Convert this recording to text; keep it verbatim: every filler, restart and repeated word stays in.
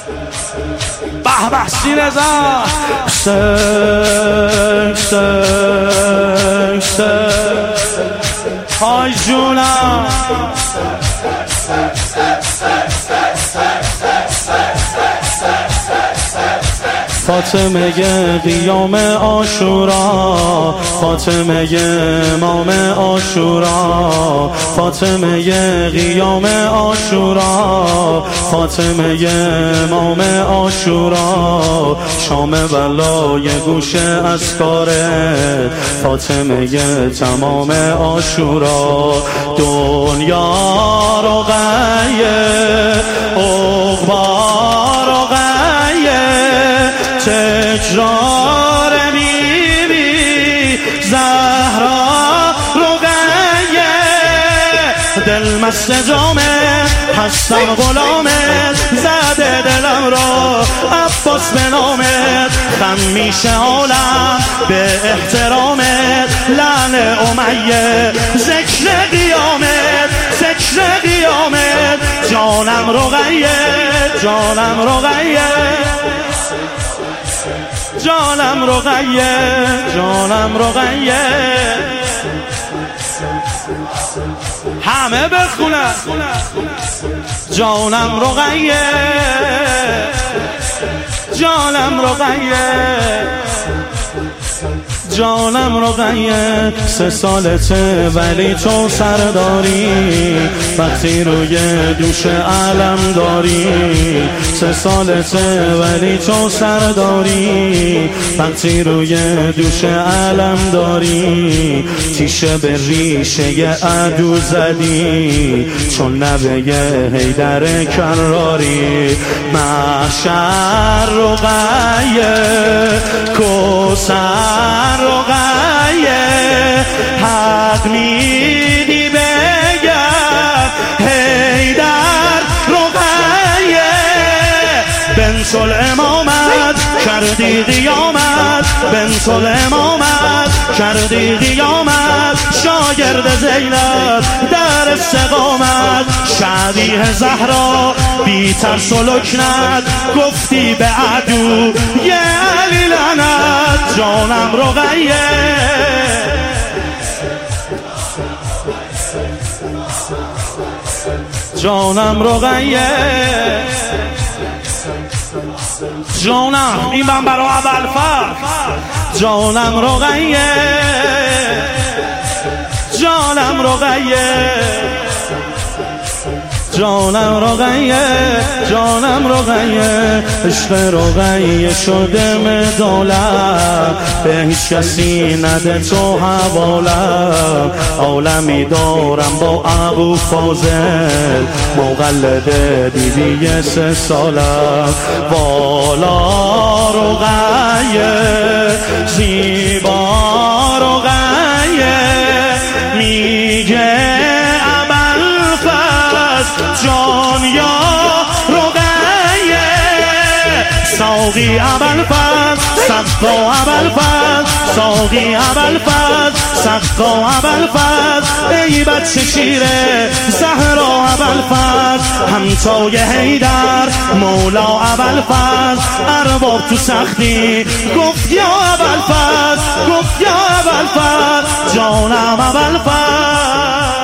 به به سینزا سک سک سک های جونم فاطمه قیام عاشورا، فاطمه امام عاشورا، فاطمه قیام عاشورا، فاطمه امام عاشورا، شام بلای گوش اسکاره، فاطمه تمام عاشورا، دنیا رقیه عقبا رقیه، تکرار بیبی زهرا رقیه، دل مست جامت هستم غلامت، زده دلم را عباس به نامت، خم میشه عالم به احترامت، لعن امیه ذکر قیامت، ذکر قیامت، جانم رقیه جانم رقیه، جانم رقیه جانم رقیه، همه بخونن جانم رقیه جانم رقیه جانم رقیه، سه سالته ولی تو سرداری، وقتی روی دوش علم داری، سه سالته ولی تو سرداری، وقتی روی دوش علم داری، تیشه به ریشه عدو زدی، چون نبه حیدر کراری، محشر رقیه کوثر رقیه، حق میدی بگم حیدر رقیه، بنت الامامت کردی قیامت، بنت الامامت کردی قیامت، شاگرد زینب در استقامت، شبیه زهرا بی ترس و لکنت، گفتی به عدو یه علی لعنت، جانم رقیه جانم رقیه جانم، این من برای اول فرق، جانم رقیه جانم رقیه جانم رقیه جانم رقیه، عشق رقیه شده مدالم، به هیچ کسی نده تو حوالم، عالمی دارم با ابو فاضل، مقلد بیبی سه سالم، والا رقیه زیبا رقیه، میگه جان یا رقیه، ساقی ابوالفضل سقا ابوالفضل، ساقی ابوالفضل سقا ابوالفضل، ای بچه شیره زهرا ابوالفضل، همتای حیدر مولا ابوالفضل، ارباب تو سختی گفت یا ابوالفضل، گفت یا ابوالفضل، جانم ابوالفضل.